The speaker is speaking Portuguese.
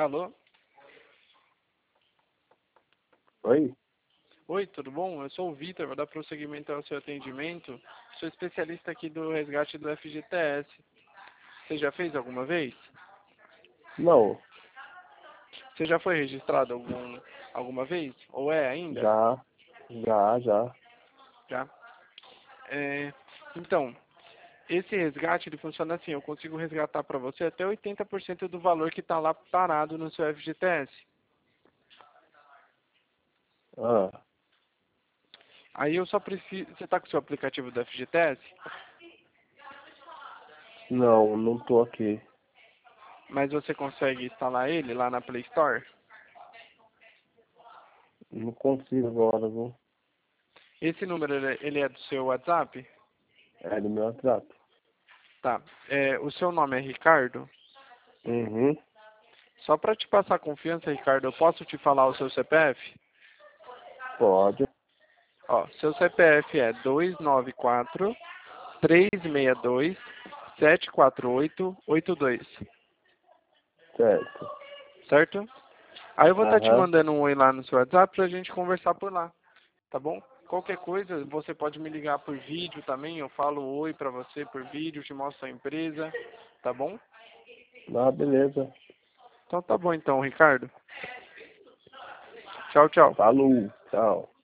Alô? Oi? Oi, tudo bom? Eu sou o Vitor, vou dar prosseguimento ao seu atendimento. Sou especialista aqui do resgate do FGTS. Você já fez alguma vez? Não, Você já foi registrado alguma vez? Ou é ainda? já. Já. Então, esse resgate ele funciona assim, eu consigo resgatar para você até 80% do valor que está lá parado no seu FGTS. Ah, Aí eu só preciso... Você está com o seu aplicativo do FGTS? não tô aqui. Mas você consegue instalar ele lá na Play Store? Não consigo agora, viu? Esse número ele é do seu WhatsApp? É do meu WhatsApp. Tá. O seu nome é Ricardo? Uhum. Só para te passar confiança, Ricardo, eu posso te falar o seu CPF? Pode. Ó, seu CPF é 294-362-74882, Certo. certo? Aí eu vou estar te Aham. mandando um oi lá no seu WhatsApp pra gente conversar por lá, tá bom? Qualquer coisa, você pode me ligar por vídeo também, eu falo oi pra você por vídeo, te mostro a empresa, tá bom? Ah, beleza. Então tá bom então, Ricardo. Tchau, tchau. Falou. Tchau.